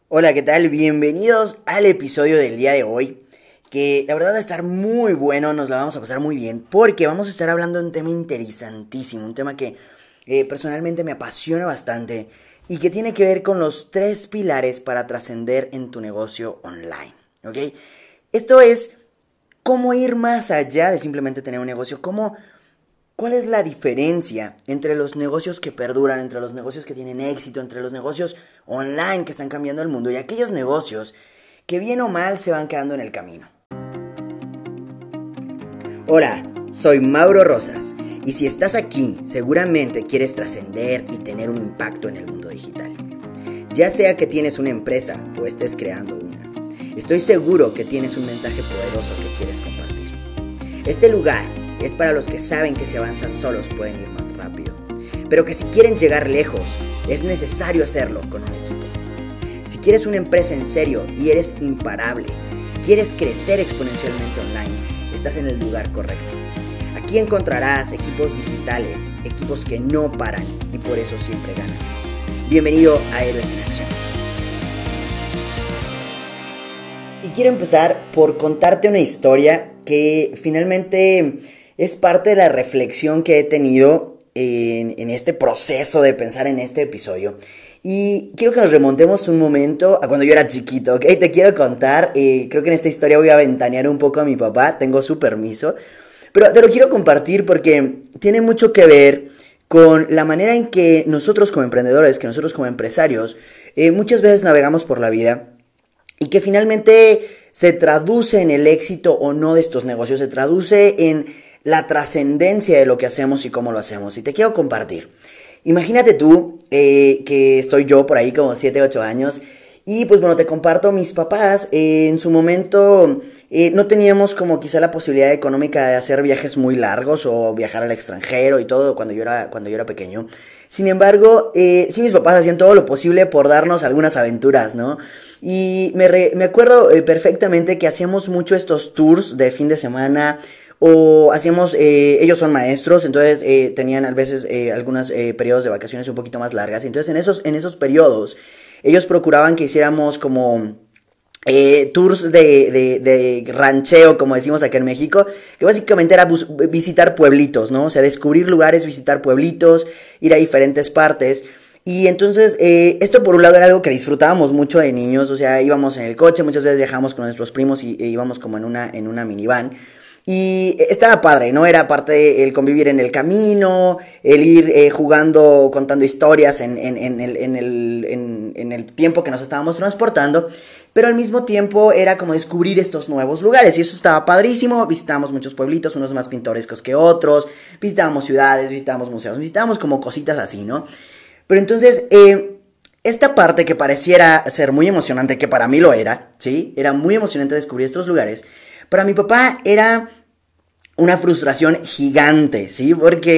Hola, ¿qué tal? Bienvenidos al episodio del día de hoy, que la verdad va a estar muy bueno, nos la vamos a pasar muy bien, porque vamos a estar hablando de un tema interesantísimo, un tema que personalmente me apasiona bastante y que tiene que ver con los 3 pilares para trascender en tu negocio online, ¿ok? Esto es cómo ir más allá de simplemente tener un negocio, ¿cuál es la diferencia entre los negocios que perduran, entre los negocios que tienen éxito, entre los negocios online que están cambiando el mundo y aquellos negocios que bien o mal se van quedando en el camino? Hola, soy Mauro Rosas y si estás aquí seguramente quieres trascender y tener un impacto en el mundo digital. Ya sea que tienes una empresa o estés creando una, estoy seguro que tienes un mensaje poderoso que quieres compartir. Este lugar es para los que saben que si avanzan solos pueden ir más rápido, pero que si quieren llegar lejos, es necesario hacerlo con un equipo. Si quieres una empresa en serio y eres imparable, quieres crecer exponencialmente online, estás en el lugar correcto. Aquí encontrarás equipos digitales, equipos que no paran y por eso siempre ganan. Bienvenido a Héroes en Acción. Y quiero empezar por contarte una historia que finalmente es parte de la reflexión que he tenido en este proceso de pensar en este episodio. Y quiero que nos remontemos un momento a cuando yo era chiquito, ¿ok? Te quiero contar, creo que en esta historia voy a ventanear un poco a mi papá, tengo su permiso. Pero te lo quiero compartir porque tiene mucho que ver con la manera en que nosotros como emprendedores, que nosotros como empresarios, muchas veces navegamos por la vida y que finalmente se traduce en el éxito o no de estos negocios, se traduce en la trascendencia de lo que hacemos y cómo lo hacemos. Y te quiero compartir. Imagínate tú que estoy yo por ahí como 7, 8 años y pues bueno, te comparto, mis papás en su momento no teníamos como quizá la posibilidad económica de hacer viajes muy largos o viajar al extranjero y todo cuando yo era pequeño. Sin embargo, sí, mis papás hacían todo lo posible por darnos algunas aventuras, ¿no? Y me acuerdo perfectamente que hacíamos mucho estos tours de fin de semana. O hacíamos, ellos son maestros, entonces tenían a veces algunos periodos de vacaciones un poquito más largas. Entonces en esos periodos ellos procuraban que hiciéramos como tours de rancheo, como decimos acá en México, que básicamente era visitar pueblitos, ¿no? O sea, descubrir lugares, visitar pueblitos, ir a diferentes partes. Y entonces, esto por un lado era algo que disfrutábamos mucho de niños, o sea, íbamos en el coche, muchas veces viajábamos con nuestros primos y íbamos como en una minivan. Y estaba padre, ¿no? Era parte el convivir en el camino, el ir jugando, contando historias en el tiempo que nos estábamos transportando. Pero al mismo tiempo era como descubrir estos nuevos lugares. Y eso estaba padrísimo. Visitábamos muchos pueblitos, unos más pintorescos que otros. Visitábamos ciudades, visitábamos museos, visitábamos como cositas así, ¿no? Pero entonces, esta parte que pareciera ser muy emocionante, que para mí lo era, ¿sí? Era muy emocionante descubrir estos lugares. Para mi papá era una frustración gigante, ¿sí?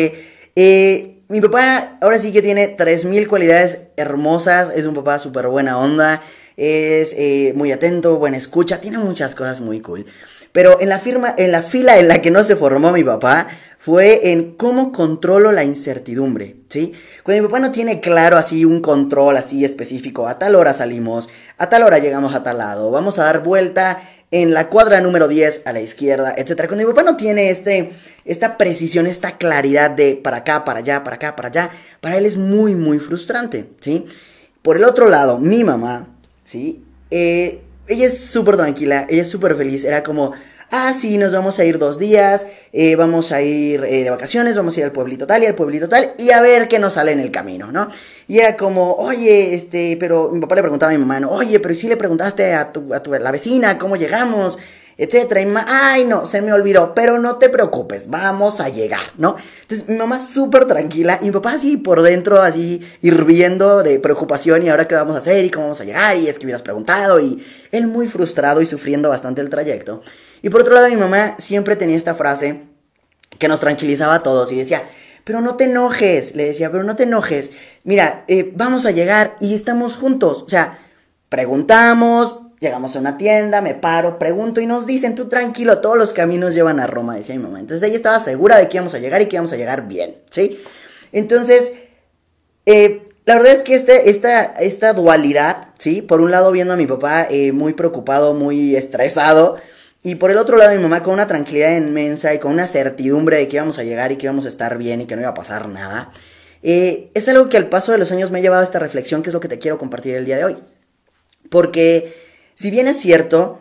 Porque mi papá ahora sí que tiene 3000 cualidades hermosas, es un papá súper buena onda, es muy atento, buena escucha, tiene muchas cosas muy cool. Pero en la fila en la que no se formó mi papá fue en cómo controlo la incertidumbre, ¿sí? Cuando mi papá no tiene claro así un control así específico, a tal hora salimos, a tal hora llegamos a tal lado, vamos a dar vuelta en la cuadra número 10 a la izquierda, etc. Cuando mi papá no tiene esta precisión, esta claridad de para acá, para allá, para acá, para allá, para él es muy, muy frustrante, ¿sí? Por el otro lado, mi mamá, ¿sí? Ella es súper tranquila, ella es súper feliz, era como, sí, nos vamos a ir 2 días, vamos a ir de vacaciones, vamos a ir al pueblito tal y al pueblito tal, y a ver qué nos sale en el camino, ¿no? Y era como, oye, pero mi papá le preguntaba a mi mamá, ¿no? Oye, pero ¿y si le preguntaste a la vecina cómo llegamos? Etcétera, y mi mamá, ay no, se me olvidó, pero no te preocupes, vamos a llegar, ¿no? Entonces mi mamá súper tranquila y mi papá así por dentro, así hirviendo de preocupación y ahora qué vamos a hacer y cómo vamos a llegar y es que hubieras preguntado y él muy frustrado y sufriendo bastante el trayecto. Y por otro lado mi mamá siempre tenía esta frase que nos tranquilizaba a todos y decía, pero no te enojes, le decía, pero no te enojes, mira, vamos a llegar y estamos juntos, o sea, preguntamos, llegamos a una tienda, me paro, pregunto y nos dicen, tú tranquilo, todos los caminos llevan a Roma, decía mi mamá. Entonces ella estaba segura de que íbamos a llegar y que íbamos a llegar bien, ¿sí? Entonces, la verdad es que esta dualidad, ¿sí? Por un lado viendo a mi papá muy preocupado, muy estresado, y por el otro lado mi mamá con una tranquilidad inmensa y con una certidumbre de que íbamos a llegar y que íbamos a estar bien y que no iba a pasar nada. Es algo que al paso de los años me ha llevado a esta reflexión, que es lo que te quiero compartir el día de hoy. Porque si bien es cierto,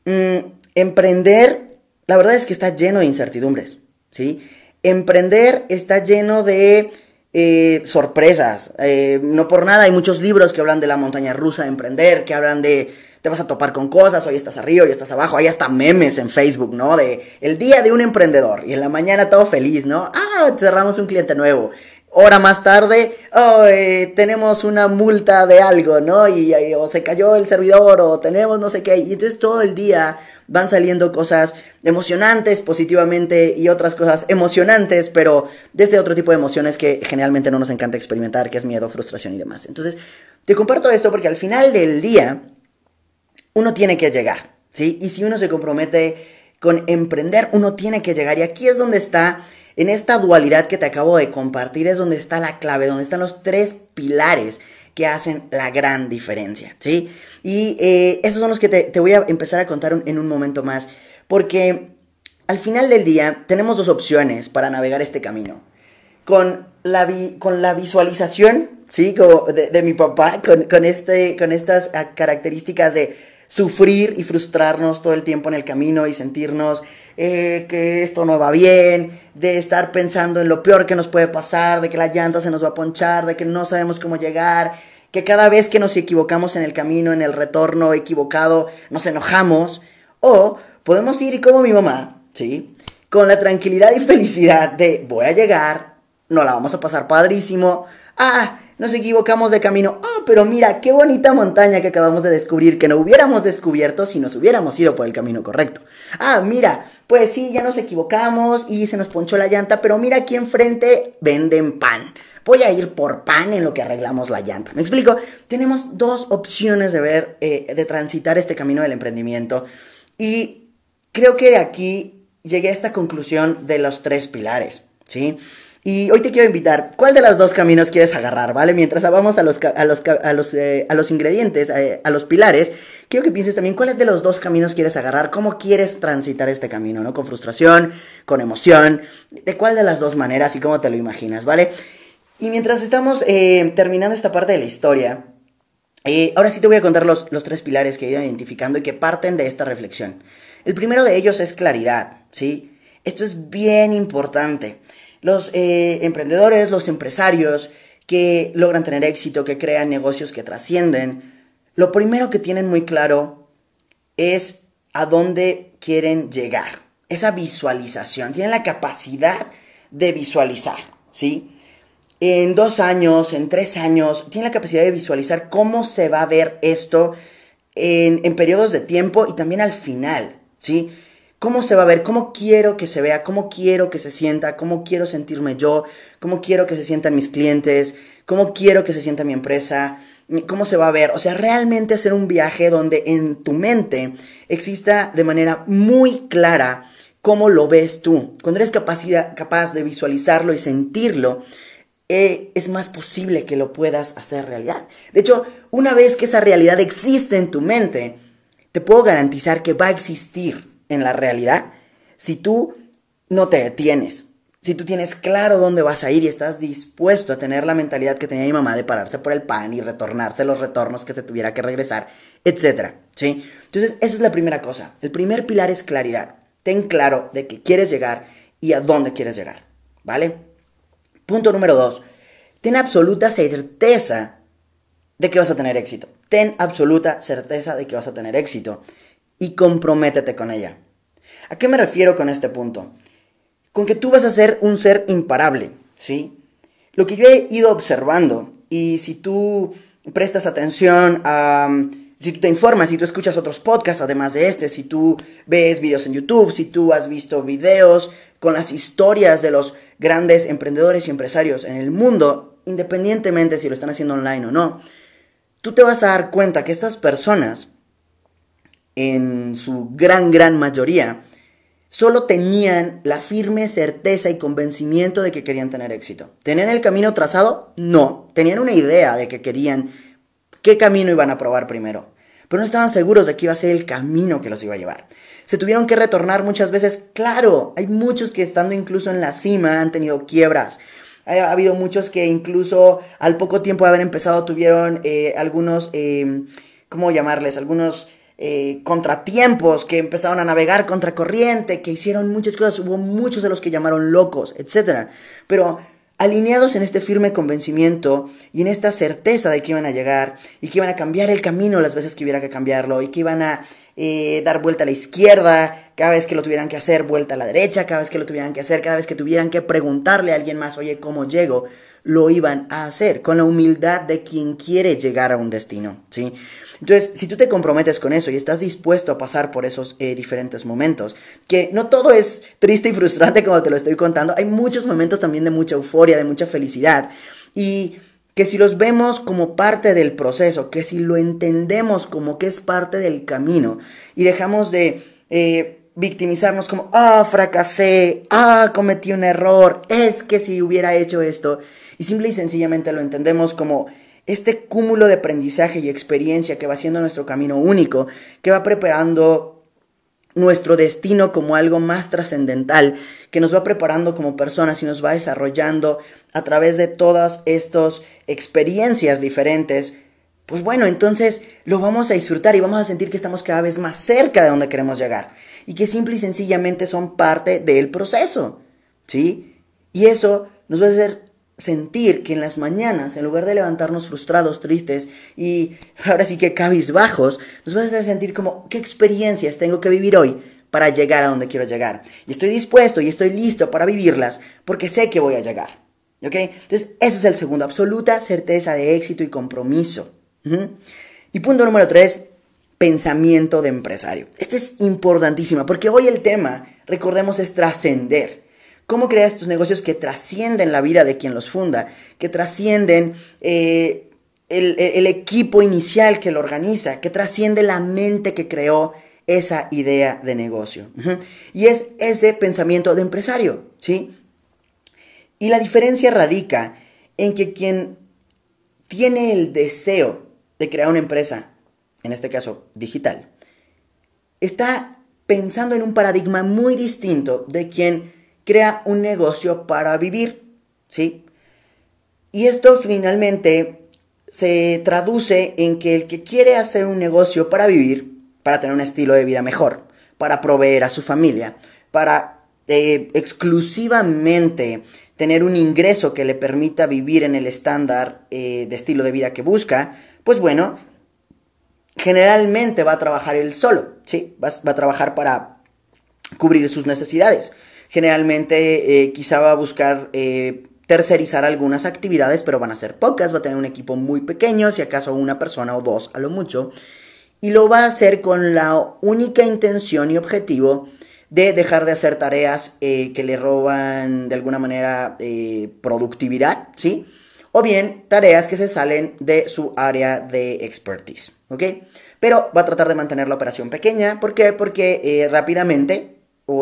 emprender, la verdad es que está lleno de incertidumbres, ¿sí? Emprender está lleno de sorpresas. No por nada hay muchos libros que hablan de la montaña rusa de emprender, que hablan de te vas a topar con cosas, hoy estás arriba, hoy estás abajo, hay hasta memes en Facebook, ¿no? De el día de un emprendedor y en la mañana todo feliz, ¿no? Cerramos un cliente nuevo. Hora más tarde, tenemos una multa de algo, ¿no? O se cayó el servidor, o tenemos no sé qué. Y entonces todo el día van saliendo cosas emocionantes positivamente y otras cosas emocionantes, pero desde otro tipo de emociones que generalmente no nos encanta experimentar, que es miedo, frustración y demás. Entonces, te comparto esto porque al final del día, uno tiene que llegar, ¿sí? Y si uno se compromete con emprender, uno tiene que llegar. Y aquí es donde está, en esta dualidad que te acabo de compartir, es donde está la clave, donde están los 3 pilares que hacen la gran diferencia, ¿sí? Y esos son los que te voy a empezar a contar en un momento más, porque al final del día tenemos 2 opciones para navegar este camino. Con la visualización, ¿sí? Como de mi papá, con estas características de sufrir y frustrarnos todo el tiempo en el camino y sentirnos que esto no va bien, de estar pensando en lo peor que nos puede pasar, de que la llanta se nos va a ponchar, de que no sabemos cómo llegar, que cada vez que nos equivocamos en el camino, en el retorno equivocado, nos enojamos. O podemos ir como mi mamá, ¿sí? Con la tranquilidad y felicidad de voy a llegar, no la vamos a pasar padrísimo. Nos equivocamos de camino. Pero mira, qué bonita montaña que acabamos de descubrir, que no hubiéramos descubierto si nos hubiéramos ido por el camino correcto. Mira, pues sí, ya nos equivocamos y se nos ponchó la llanta, pero mira aquí enfrente venden pan. Voy a ir por pan en lo que arreglamos la llanta. ¿Me explico? Tenemos 2 opciones de ver, de transitar este camino del emprendimiento. Y creo que de aquí llegué a esta conclusión de los 3 pilares, ¿sí? Y hoy te quiero invitar, ¿cuál de los 2 caminos quieres agarrar, ¿vale? Mientras vamos a los ingredientes, a los pilares, quiero que pienses también cuál de los 2 caminos quieres agarrar, cómo quieres transitar este camino, ¿no? Con frustración, con emoción, de cuál de las 2 maneras y cómo te lo imaginas, ¿vale? Y mientras estamos terminando esta parte de la historia, ahora sí te voy a contar los 3 pilares que he ido identificando y que parten de esta reflexión. El primero de ellos es claridad, ¿sí? Esto es bien importante. Los emprendedores, los empresarios que logran tener éxito, que crean negocios que trascienden, lo primero que tienen muy claro es a dónde quieren llegar. Esa visualización, tienen la capacidad de visualizar, ¿sí? En 2 años, en 3 años, tienen la capacidad de visualizar cómo se va a ver esto en periodos de tiempo y también al final, ¿sí? ¿Cómo se va a ver? ¿Cómo quiero que se vea? ¿Cómo quiero que se sienta? ¿Cómo quiero sentirme yo? ¿Cómo quiero que se sientan mis clientes? ¿Cómo quiero que se sienta mi empresa? ¿Cómo se va a ver? O sea, realmente hacer un viaje donde en tu mente exista de manera muy clara cómo lo ves tú. Cuando eres capaz de visualizarlo y sentirlo, es más posible que lo puedas hacer realidad. De hecho, una vez que esa realidad existe en tu mente, te puedo garantizar que va a existir en la realidad si tú no te detienes, si tú tienes claro dónde vas a ir y estás dispuesto a tener la mentalidad que tenía mi mamá de pararse por el pan y retornarse los retornos que te tuviera que regresar, etcétera, ¿sí? Entonces, esa es la primera cosa. El primer pilar es claridad. Ten claro de qué quieres llegar y a dónde quieres llegar, ¿vale? Punto número 2. Ten absoluta certeza de que vas a tener éxito. Ten absoluta certeza de que vas a tener éxito y comprométete con ella. ¿A qué me refiero con este punto? Con que tú vas a ser un ser imparable, ¿sí? Lo que yo he ido observando, y si tú prestas atención si tú te informas, si tú escuchas otros podcasts además de este, si tú ves videos en YouTube, si tú has visto videos con las historias de los grandes emprendedores y empresarios en el mundo, independientemente si lo están haciendo online o no, tú te vas a dar cuenta que estas personas, en su gran mayoría, solo tenían la firme certeza y convencimiento de que querían tener éxito. ¿Tenían el camino trazado? No. Tenían una idea de que querían qué camino iban a probar primero. Pero no estaban seguros de que iba a ser el camino que los iba a llevar. Se tuvieron que retornar muchas veces. Claro, hay muchos que estando incluso en la cima han tenido quiebras. Ha habido muchos que incluso al poco tiempo de haber empezado tuvieron algunos, ¿cómo llamarles? Algunos contratiempos, que empezaron a navegar contracorriente, que hicieron muchas cosas. Hubo muchos de los que llamaron locos, etc. Pero alineados en este firme convencimiento y en esta certeza de que iban a llegar y que iban a cambiar el camino las veces que hubiera que cambiarlo y que iban a dar vuelta a la izquierda cada vez que lo tuvieran que hacer, vuelta a la derecha cada vez que lo tuvieran que hacer, cada vez que tuvieran que preguntarle a alguien más, oye, ¿cómo llego? Lo iban a hacer con la humildad de quien quiere llegar a un destino, ¿sí? Entonces, si tú te comprometes con eso y estás dispuesto a pasar por esos diferentes momentos, que no todo es triste y frustrante como te lo estoy contando, hay muchos momentos también de mucha euforia, de mucha felicidad, y que si los vemos como parte del proceso, que si lo entendemos como que es parte del camino, y dejamos de victimizarnos como, fracasé, cometí un error, es que si hubiera hecho esto, y simple y sencillamente lo entendemos como este cúmulo de aprendizaje y experiencia que va haciendo nuestro camino único, que va preparando nuestro destino como algo más trascendental, que nos va preparando como personas y nos va desarrollando a través de todas estas experiencias diferentes, pues bueno, entonces lo vamos a disfrutar y vamos a sentir que estamos cada vez más cerca de donde queremos llegar y que simple y sencillamente son parte del proceso, ¿sí? Y eso nos va a hacer sentir que en las mañanas, en lugar de levantarnos frustrados, tristes y ahora sí que cabizbajos, nos va a hacer sentir como qué experiencias tengo que vivir hoy para llegar a donde quiero llegar. Y estoy dispuesto y estoy listo para vivirlas porque sé que voy a llegar. ¿Ok? Entonces, ese es el segundo, absoluta certeza de éxito y compromiso. Y punto número 3, pensamiento de empresario. Este es importantísimo porque hoy el tema, recordemos, es trascender. ¿Cómo creas tus negocios que trascienden la vida de quien los funda? Que trascienden el equipo inicial que lo organiza, que trasciende la mente que creó esa idea de negocio. Y es ese pensamiento de empresario, ¿sí? Y la diferencia radica en que quien tiene el deseo de crear una empresa, en este caso digital, está pensando en un paradigma muy distinto de quien crea un negocio para vivir, ¿sí? Y esto finalmente se traduce en que el que quiere hacer un negocio para vivir, para tener un estilo de vida mejor, para proveer a su familia, para exclusivamente tener un ingreso que le permita vivir en el estándar de estilo de vida que busca, pues bueno, generalmente va a trabajar él solo, ¿sí? Va a trabajar para cubrir sus necesidades. Generalmente quizá va a buscar tercerizar algunas actividades, pero van a ser pocas, va a tener un equipo muy pequeño, si acaso una persona o dos a lo mucho, y lo va a hacer con la única intención y objetivo de dejar de hacer tareas que le roban de alguna manera productividad, ¿sí? O bien tareas que se salen de su área de expertise, ¿ok? Pero va a tratar de mantener la operación pequeña, ¿por qué? Porque rápidamente o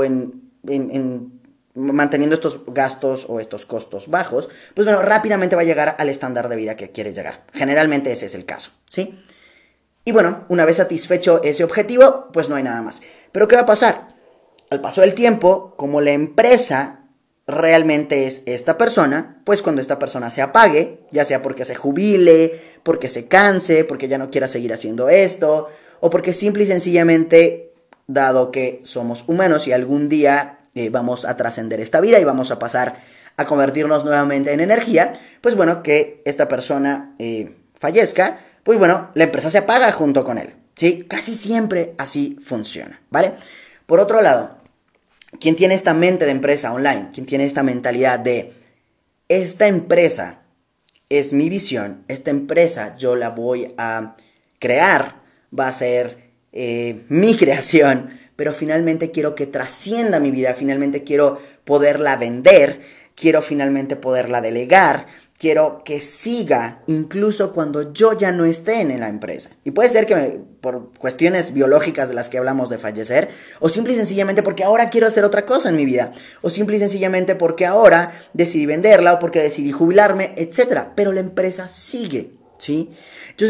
manteniendo estos gastos o estos costos bajos, pues bueno, rápidamente va a llegar al estándar de vida que quiere llegar. Generalmente ese es el caso, ¿sí? Y bueno, una vez satisfecho ese objetivo, pues no hay nada más. ¿Pero qué va a pasar? Al paso del tiempo, como la empresa realmente es esta persona, pues cuando esta persona se apague, ya sea porque se jubile, porque se canse, porque ya no quiera seguir haciendo esto, o porque simple y sencillamente, dado que somos humanos y algún día vamos a trascender esta vida y vamos a pasar a convertirnos nuevamente en energía, pues bueno, que esta persona fallezca, pues bueno, la empresa se apaga junto con él, ¿sí? Casi siempre así funciona, ¿vale? Por otro lado, quien tiene esta mente de empresa online, quien tiene esta mentalidad de esta empresa es mi visión, esta empresa yo la voy a crear, va a ser mi creación, pero finalmente quiero que trascienda mi vida, finalmente quiero poderla vender, quiero finalmente poderla delegar, quiero que siga incluso cuando yo ya no esté en la empresa. Y puede ser que por cuestiones biológicas de las que hablamos de fallecer, o simple y sencillamente porque ahora quiero hacer otra cosa en mi vida, o simple y sencillamente porque ahora decidí venderla o porque decidí jubilarme, etc. Pero la empresa sigue, ¿sí? Entonces,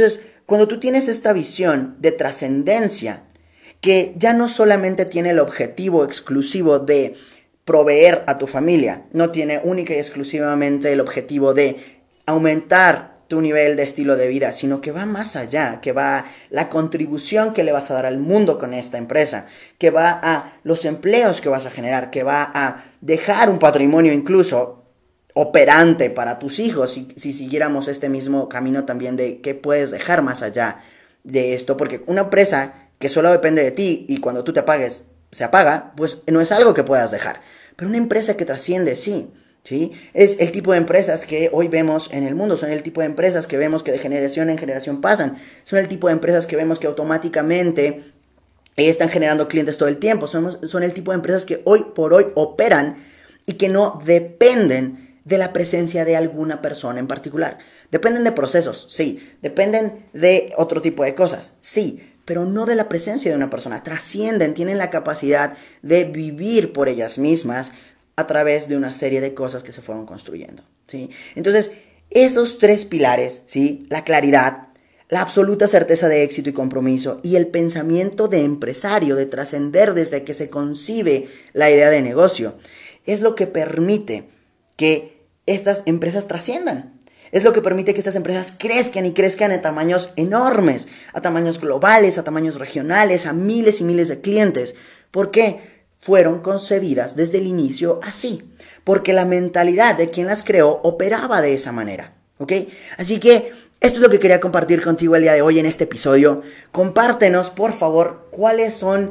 Cuando tú tienes esta visión de trascendencia, que ya no solamente tiene el objetivo exclusivo de proveer a tu familia, no tiene única y exclusivamente el objetivo de aumentar tu nivel de estilo de vida, sino que va más allá, que va a la contribución que le vas a dar al mundo con esta empresa, que va a los empleos que vas a generar, que va a dejar un patrimonio incluso operante para tus hijos, si siguiéramos este mismo camino también de qué puedes dejar más allá de esto, porque una empresa que solo depende de ti y cuando tú te apagues se apaga, pues no es algo que puedas dejar. Pero una empresa que trasciende, sí. ¿Sí? Es el tipo de empresas que hoy vemos en el mundo, son el tipo de empresas que vemos que de generación en generación pasan, son el tipo de empresas que vemos que automáticamente están generando clientes todo el tiempo, son el tipo de empresas que hoy por hoy operan y que no dependen de la presencia de alguna persona en particular. Dependen de procesos, sí, dependen de otro tipo de cosas, sí, pero no de la presencia de una persona. Trascienden, tienen la capacidad de vivir por ellas mismas a través de una serie de cosas que se fueron construyendo, ¿sí? Entonces, esos tres pilares, ¿sí? La claridad, la absoluta certeza de éxito y compromiso y el pensamiento de empresario, de trascender desde que se concibe la idea de negocio, es lo que permite que estas empresas trasciendan. Es lo que permite que estas empresas crezcan y crezcan en tamaños enormes, a tamaños globales, a tamaños regionales, a miles y miles de clientes. ¿Por qué? Fueron concebidas desde el inicio así, porque la mentalidad de quien las creó operaba de esa manera, ¿ok? Así que esto es lo que quería compartir contigo el día de hoy en este episodio. Compártenos, por favor, cuáles son,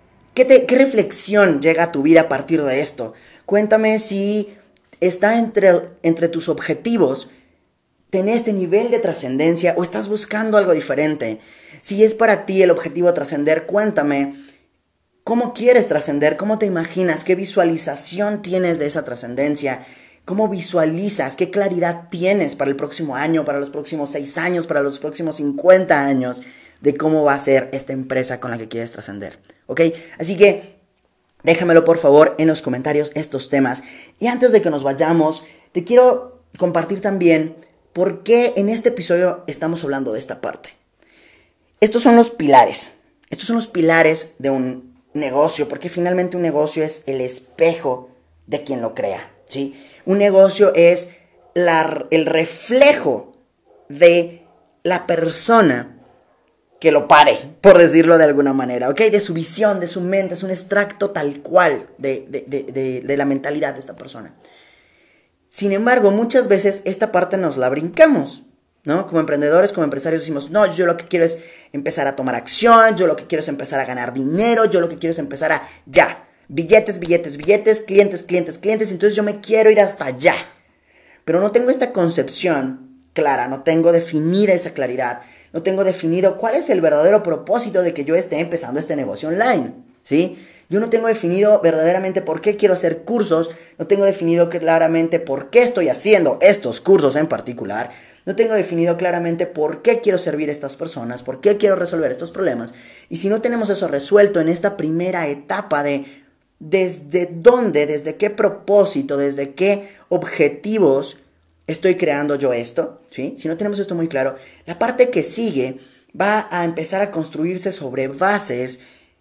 qué reflexión llega a tu vida a partir de esto. Cuéntame si está entre tus objetivos tener este nivel de trascendencia o estás buscando algo diferente. Si es para ti el objetivo trascender, cuéntame. ¿Cómo quieres trascender? ¿Cómo te imaginas? ¿Qué visualización tienes de esa trascendencia? ¿Cómo visualizas? ¿Qué claridad tienes para el próximo año, para los próximos 6 años, para los próximos 50 años de cómo va a ser esta empresa con la que quieres trascender? ¿Ok? Así que déjamelo por favor en los comentarios estos temas. Y antes de que nos vayamos, te quiero compartir también por qué en este episodio estamos hablando de esta parte. Estos son los pilares. Estos son los pilares de un negocio, porque finalmente un negocio es el espejo de quien lo crea, ¿sí? Un negocio es el reflejo de la persona que lo pare, por decirlo de alguna manera, ¿ok? De su visión, de su mente, es un extracto tal cual de la mentalidad de esta persona. Sin embargo, muchas veces esta parte nos la brincamos, ¿no? Como emprendedores, como empresarios decimos, no, yo lo que quiero es empezar a tomar acción, yo lo que quiero es empezar a ganar dinero, yo lo que quiero es empezar a ya, billetes, billetes, billetes, clientes, clientes, clientes, entonces yo me quiero ir hasta allá. Pero no tengo esta concepción clara, no tengo definida esa claridad, no tengo definido cuál es el verdadero propósito de que yo esté empezando este negocio online, ¿sí? Yo no tengo definido verdaderamente por qué quiero hacer cursos, no tengo definido claramente por qué estoy haciendo estos cursos en particular, no tengo definido claramente por qué quiero servir a estas personas, por qué quiero resolver estos problemas. Y si no tenemos eso resuelto en esta primera etapa de desde dónde, desde qué propósito, desde qué objetivos estoy creando yo esto, ¿sí? Si no tenemos esto muy claro, la parte que sigue va a empezar a construirse sobre bases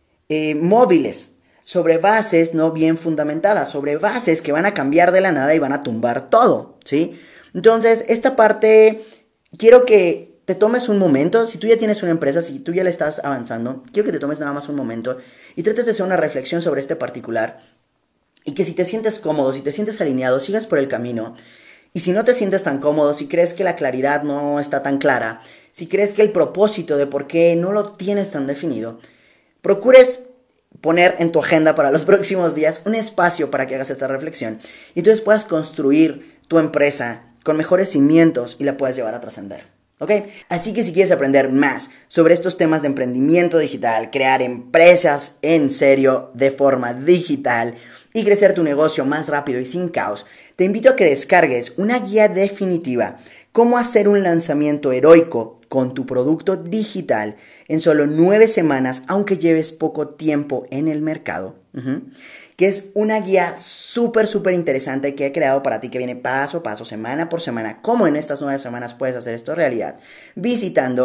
móviles, sobre bases no bien fundamentadas, sobre bases que van a cambiar de la nada y van a tumbar todo, ¿sí? Entonces, esta parte, quiero que te tomes un momento, si tú ya tienes una empresa, si tú ya le estás avanzando, quiero que te tomes nada más un momento y trates de hacer una reflexión sobre este particular y que si te sientes cómodo, si te sientes alineado, sigas por el camino. Y si no te sientes tan cómodo, si crees que la claridad no está tan clara, si crees que el propósito de por qué no lo tienes tan definido, procures poner en tu agenda para los próximos días un espacio para que hagas esta reflexión y entonces puedas construir tu empresa con mejores cimientos y la puedas llevar a trascender, ¿ok? Así que si quieres aprender más sobre estos temas de emprendimiento digital, crear empresas en serio de forma digital y crecer tu negocio más rápido y sin caos, te invito a que descargues una guía definitiva, cómo hacer un lanzamiento heroico con tu producto digital en solo 9 semanas, aunque lleves poco tiempo en el mercado. Que es una guía súper interesante que he creado para ti, que viene paso a paso, semana por semana, cómo en estas 9 semanas puedes hacer esto realidad, visitando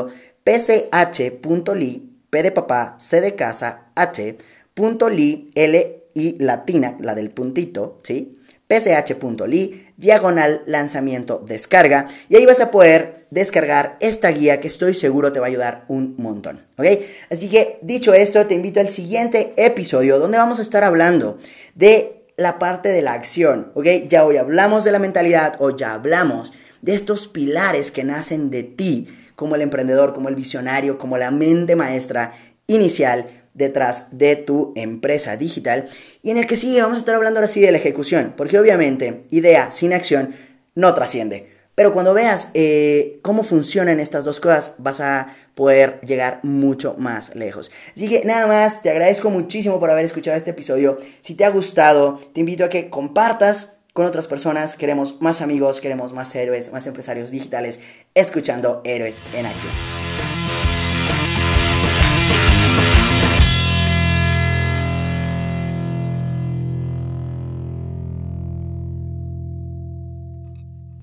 pch.ly, P de papá, C de casa, H.ly, L y latina, la del puntito, ¿sí? pch.ly, diagonal lanzamiento descarga, y ahí vas a poder descargar esta guía que estoy seguro te va a ayudar un montón, ¿ok? Así que dicho esto, te invito al siguiente episodio donde vamos a estar hablando de la parte de la acción, ¿ok? Ya hoy hablamos de la mentalidad o ya hablamos de estos pilares que nacen de ti como el emprendedor, como el visionario, como la mente maestra inicial detrás de tu empresa digital, y en el que sí vamos a estar hablando ahora sí de la ejecución, porque obviamente idea sin acción no trasciende, pero cuando veas cómo funcionan estas dos cosas vas a poder llegar mucho más lejos. Así que nada más, te agradezco muchísimo por haber escuchado este episodio. Si te ha gustado, te invito a que compartas con otras personas. Queremos más amigos, queremos más héroes, más empresarios digitales escuchando Héroes en Acción.